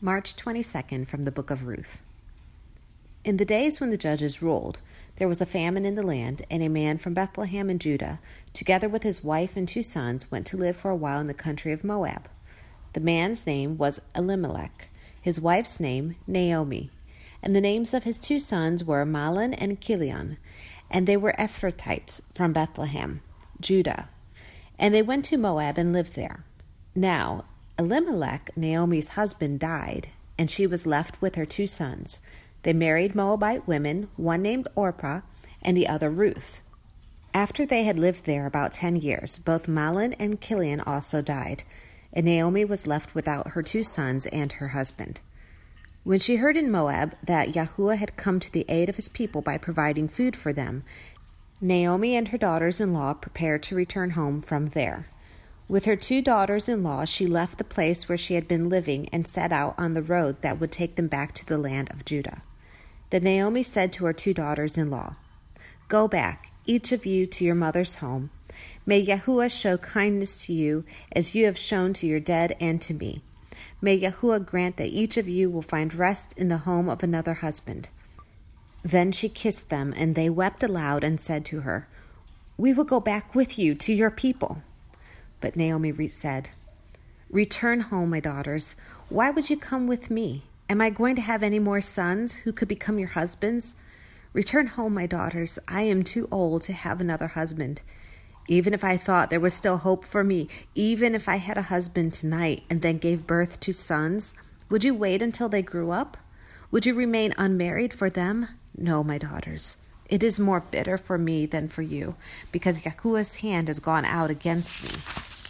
March 22nd from the Book of Ruth. In the days when the judges ruled, there was a famine in the land, and a man from Bethlehem in Judah, together with his wife and 2 sons, went to live for a while in the country of Moab. The man's name was Elimelech, his wife's name Naomi, and the names of his 2 sons were Mahlon and Chilion, and they were Ephrathites from Bethlehem, Judah. And they went to Moab and lived there. Now Elimelech, Naomi's husband, died, and she was left with her 2 sons. They married Moabite women, one named Orpah and the other Ruth. After they had lived there about 10 years, both Mahlon and Chilion also died, and Naomi was left without her 2 sons and her husband. When she heard in Moab that Yahuwah had come to the aid of his people by providing food for them, Naomi and her daughters-in-law prepared to return home from there. With her 2 daughters-in-law, she left the place where she had been living and set out on the road that would take them back to the land of Judah. Then Naomi said to her 2 daughters-in-law, "Go back, each of you, to your mother's home. May Yahuwah show kindness to you as you have shown to your dead and to me. May Yahuwah grant that each of you will find rest in the home of another husband." Then she kissed them, and they wept aloud and said to her, "We will go back with you to your people." But Naomi said, "Return home, my daughters. Why would you come with me? Am I going to have any more sons who could become your husbands? Return home, my daughters. I am too old to have another husband. Even if I thought there was still hope for me, even if I had a husband tonight and then gave birth to sons, would you wait until they grew up? Would you remain unmarried for them? No, my daughters. It is more bitter for me than for you, because Yahuwah's hand has gone out against me."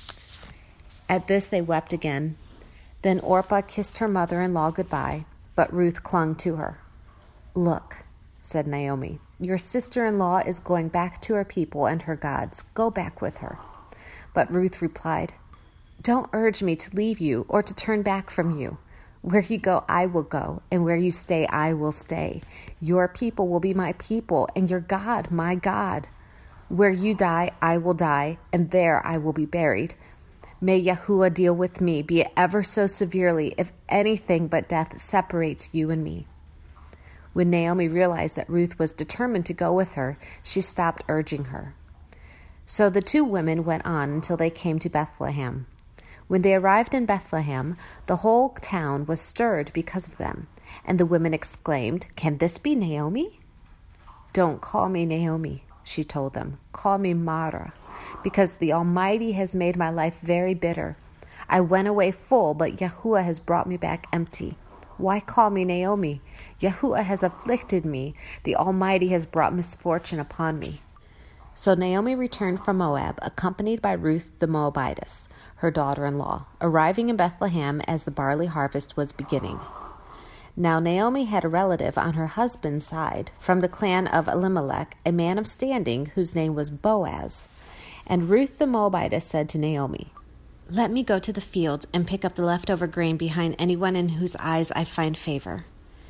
At this they wept again. Then Orpah kissed her mother-in-law goodbye, but Ruth clung to her. "Look," said Naomi, "your sister-in-law is going back to her people and her gods. Go back with her." But Ruth replied, "Don't urge me to leave you or to turn back from you. Where you go, I will go, and where you stay, I will stay. Your people will be my people, and your God, my God. Where you die, I will die, and there I will be buried. May Yahuwah deal with me, be it ever so severely, if anything but death separates you and me." When Naomi realized that Ruth was determined to go with her, she stopped urging her. So the 2 women went on until they came to Bethlehem. When they arrived in Bethlehem, the whole town was stirred because of them, and the women exclaimed, "Can this be Naomi?" "Don't call me Naomi," she told them. "Call me Mara, because the Almighty has made my life very bitter. I went away full, but Yahuwah has brought me back empty. Why call me Naomi? Yahuwah has afflicted me. The Almighty has brought misfortune upon me." So Naomi returned from Moab, accompanied by Ruth the Moabitess, her daughter-in-law, arriving in Bethlehem as the barley harvest was beginning. Now Naomi had a relative on her husband's side, from the clan of Elimelech, a man of standing whose name was Boaz. And Ruth the Moabitess said to Naomi, "Let me go to the fields and pick up the leftover grain behind anyone in whose eyes I find favor."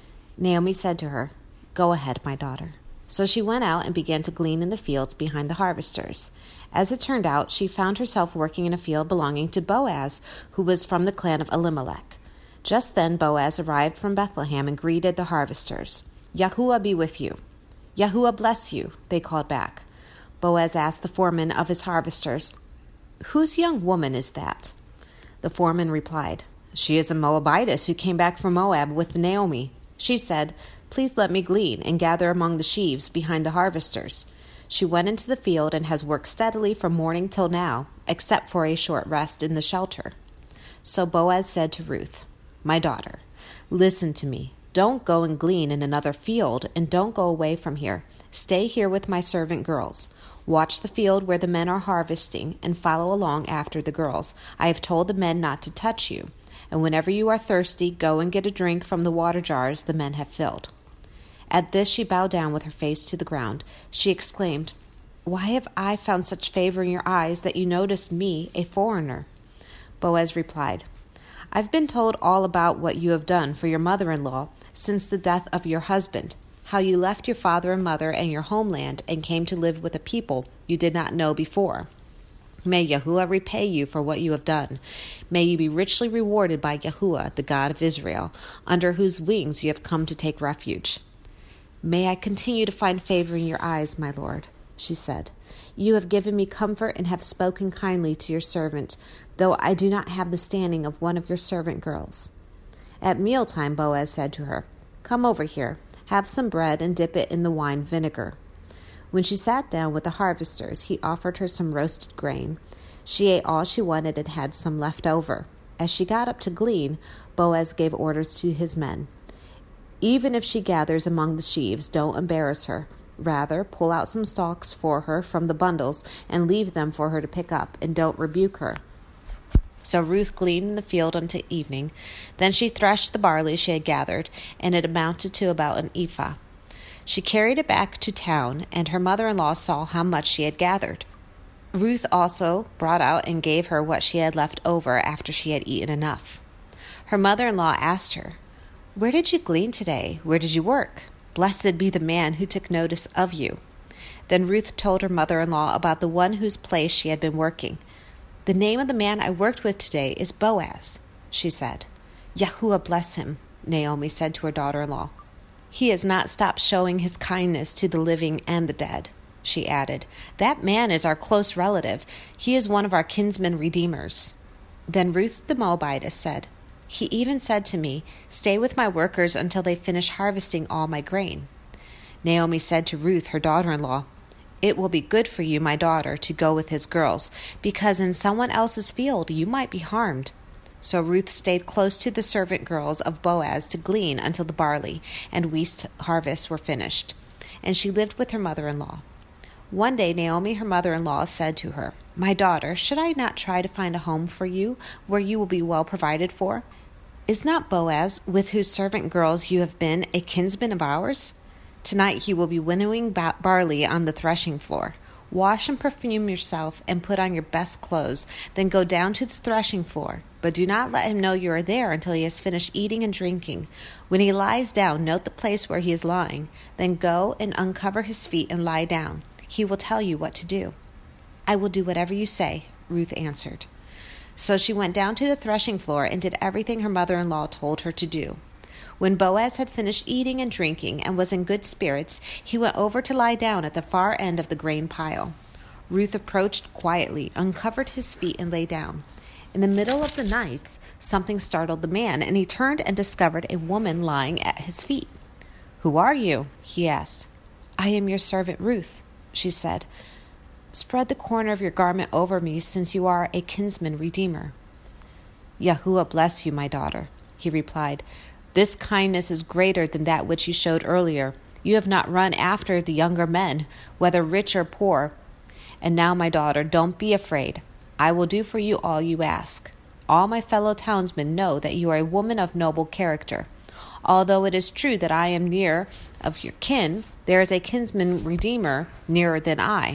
Naomi said to her, "Go ahead, my daughter." So she went out and began to glean in the fields behind the harvesters. As it turned out, she found herself working in a field belonging to Boaz, who was from the clan of Elimelech. Just then Boaz arrived from Bethlehem and greeted the harvesters. "Yahuwah be with you." "Yahuwah bless you," they called back. Boaz asked the foreman of his harvesters, "Whose young woman is that?" The foreman replied, "She is a Moabitess who came back from Moab with Naomi. She said, 'Please let me glean and gather among the sheaves behind the harvesters.' She went into the field and has worked steadily from morning till now, except for a short rest in the shelter." So Boaz said to Ruth, "My daughter, listen to me. Don't go and glean in another field, and don't go away from here. Stay here with my servant girls. Watch the field where the men are harvesting, and follow along after the girls. I have told the men not to touch you. And whenever you are thirsty, go and get a drink from the water jars the men have filled." At this she bowed down with her face to the ground. She exclaimed, "Why have I found such favor in your eyes that you notice me, a foreigner?" Boaz replied, "I've been told all about what you have done for your mother-in-law since the death of your husband, how you left your father and mother and your homeland and came to live with a people you did not know before. May Yahuwah repay you for what you have done. May you be richly rewarded by Yahuwah, the God of Israel, under whose wings you have come to take refuge. May I continue to find favor in your eyes, my Lord, she said. You have given me comfort and have spoken kindly to your servant, though I do not have the standing of one of your servant girls. At mealtime, Boaz said to her, Come over here, have some bread and dip it in the wine vinegar. When she sat down with the harvesters, he offered her some roasted grain. She ate all she wanted and had some left over. As she got up to glean, Boaz gave orders to his men. Even if she gathers among the sheaves, don't embarrass her. Rather, pull out some stalks for her from the bundles and leave them for her to pick up, and don't rebuke her. So Ruth gleaned in the field until evening. Then she threshed the barley she had gathered, and it amounted to about an ephah. She carried it back to town, and her mother-in-law saw how much she had gathered. Ruth also brought out and gave her what she had left over after she had eaten enough. Her mother-in-law asked her, Where did you glean today? Where did you work? Blessed be the man who took notice of you. Then Ruth told her mother-in-law about the one whose place she had been working. The name of the man I worked with today is Boaz, she said. Yahuwah bless him, Naomi said to her daughter-in-law. He has not stopped showing his kindness to the living and the dead, she added. That man is our close relative. He is one of our kinsman redeemers. Then Ruth the Moabitess said, He even said to me, Stay with my workers until they finish harvesting all my grain. Naomi said to Ruth, her daughter-in-law, It will be good for you, my daughter, to go with his girls, because in someone else's field you might be harmed. So Ruth stayed close to the servant girls of Boaz to glean until the barley and wheat harvests were finished, and she lived with her mother-in-law. One day Naomi, her mother-in-law, said to her, My daughter, should I not try to find a home for you where you will be well provided for? Is not Boaz, with whose servant girls you have been, a kinsman of ours? Tonight he will be winnowing barley on the threshing floor. Wash and perfume yourself and put on your best clothes, then go down to the threshing floor. But do not let him know you are there until he has finished eating and drinking. When he lies down, note the place where he is lying. Then go and uncover his feet and lie down. He will tell you what to do. I will do whatever you say, Ruth answered. So she went down to the threshing floor and did everything her mother-in-law told her to do. When Boaz had finished eating and drinking and was in good spirits, he went over to lie down at the far end of the grain pile. Ruth approached quietly, uncovered his feet, and lay down. In the middle of the night, something startled the man, and he turned and discovered a woman lying at his feet. Who are you? He asked. I am your servant Ruth, she said. Spread the corner of your garment over me, since you are a kinsman redeemer. Yahuwah bless you, my daughter, he replied. This kindness is greater than that which you showed earlier. You have not run after the younger men, whether rich or poor. And now, my daughter, don't be afraid. I will do for you all you ask. All my fellow townsmen know that you are a woman of noble character. Although it is true that I am near of your kin, there is a kinsman redeemer nearer than I.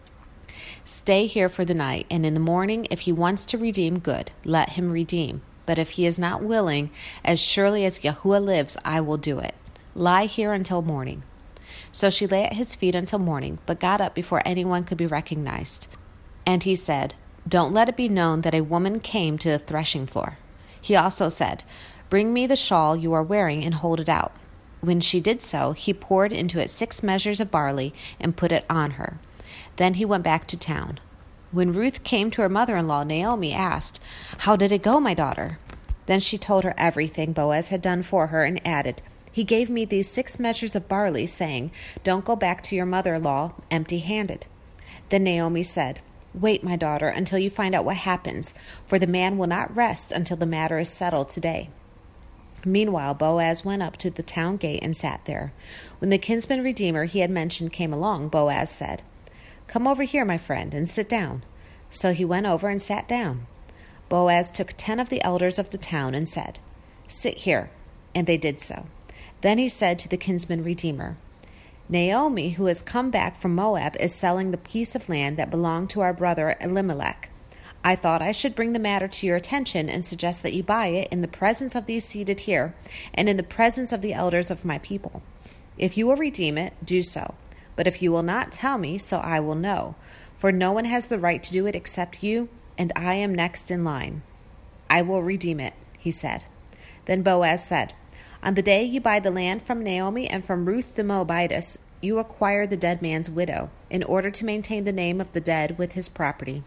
Stay here for the night, and in the morning, if he wants to redeem, good, let him redeem. But if he is not willing, as surely as Yahuwah lives, I will do it. Lie here until morning. So she lay at his feet until morning, but got up before anyone could be recognized. And he said, Don't let it be known that a woman came to the threshing floor. He also said, Bring me the shawl you are wearing and hold it out. When she did so, he poured into it 6 measures of barley and put it on her. Then he went back to town. When Ruth came to her mother-in-law, Naomi asked, How did it go, my daughter? Then she told her everything Boaz had done for her and added, He gave me these 6 measures of barley, saying, Don't go back to your mother-in-law empty-handed. Then Naomi said, Wait, my daughter, until you find out what happens, for the man will not rest until the matter is settled today. Meanwhile, Boaz went up to the town gate and sat there. When the kinsman redeemer he had mentioned came along, Boaz said, Come over here, my friend, and sit down. So he went over and sat down. Boaz took 10 of the elders of the town and said, Sit here. And they did so. Then he said to the kinsman redeemer, Naomi, who has come back from Moab, is selling the piece of land that belonged to our brother Elimelech. I thought I should bring the matter to your attention and suggest that you buy it in the presence of these seated here and in the presence of the elders of my people. If you will redeem it, do so. But if you will not tell me, so I will know. for no one has the right to do it except you, and I am next in line. I will redeem it, he said. Then Boaz said, on the day you buy the land from Naomi and from Ruth the Moabitess, you acquire the dead man's widow, in order to maintain the name of the dead with his property.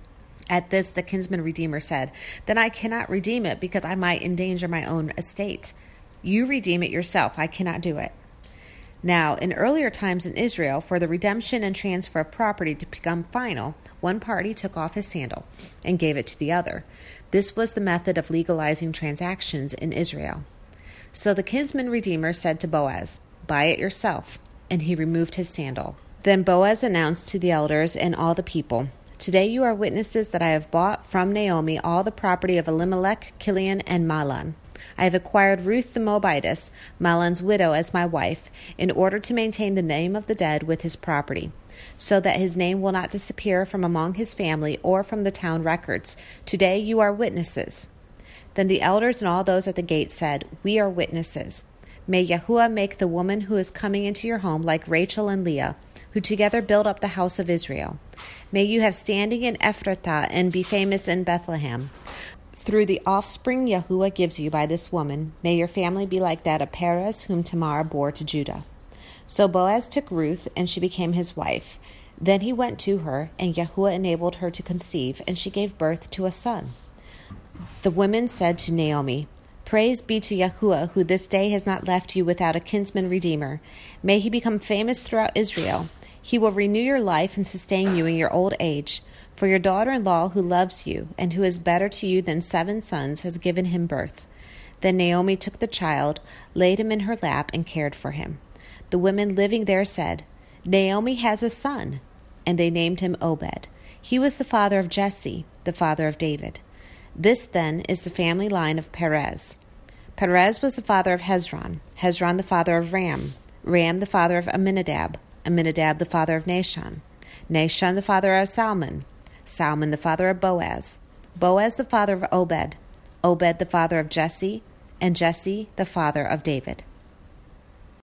At this, the kinsman redeemer said, then I cannot redeem it, because I might endanger my own estate. You redeem it yourself. I cannot do it. Now, in earlier times in Israel, for the redemption and transfer of property to become final, one party took off his sandal and gave it to the other. This was the method of legalizing transactions in Israel. So the kinsman redeemer said to Boaz, buy it yourself. And he removed his sandal. Then Boaz announced to the elders and all the people, today you are witnesses that I have bought from Naomi all the property of Elimelech, Kilion, and Mahlon. I have acquired Ruth the Moabitess, Mahlon's widow, as my wife, in order to maintain the name of the dead with his property, so that his name will not disappear from among his family or from the town records. Today you are witnesses. Then the elders and all those at the gate said, we are witnesses. May Yahuwah make the woman who is coming into your home like Rachel and Leah, who together build up the house of Israel. May you have standing in Ephrathah and be famous in Bethlehem. Through the offspring Yahuwah gives you by this woman, may your family be like that of Perez, whom Tamar bore to Judah. So Boaz took Ruth, and she became his wife. Then he went to her, and Yahuwah enabled her to conceive, and she gave birth to a son. The women said to Naomi, praise be to Yahuwah, who this day has not left you without a kinsman redeemer. May he become famous throughout Israel. He will renew your life and sustain you in your old age. For your daughter-in-law, who loves you, and who is better to you than 7 sons, has given him birth. Then Naomi took the child, laid him in her lap, and cared for him. The women living there said, Naomi has a son. And they named him Obed. He was the father of Jesse, the father of David. This, then, is the family line of Perez. Perez was the father of Hezron, Hezron the father of Ram, Ram the father of Amminadab, Amminadab the father of Nahshon, Nahshon the father of Salmon, Salmon the father of Boaz, Boaz the father of Obed, Obed the father of Jesse, and Jesse the father of David.